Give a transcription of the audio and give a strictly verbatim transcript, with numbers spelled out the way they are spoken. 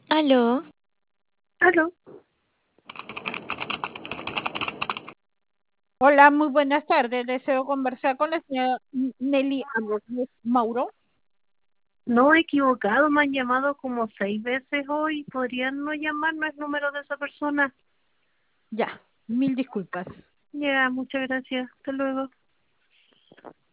Aló, Aló, Hola, muy buenas tardes. Deseo conversar con la señora Nelly Álvarez Mauro. no he equivocado, me han llamado como seis veces hoy. ¿Podrían no llamarme el número de esa persona? Ya, mil disculpas. Ya, muchas gracias. Hasta luego.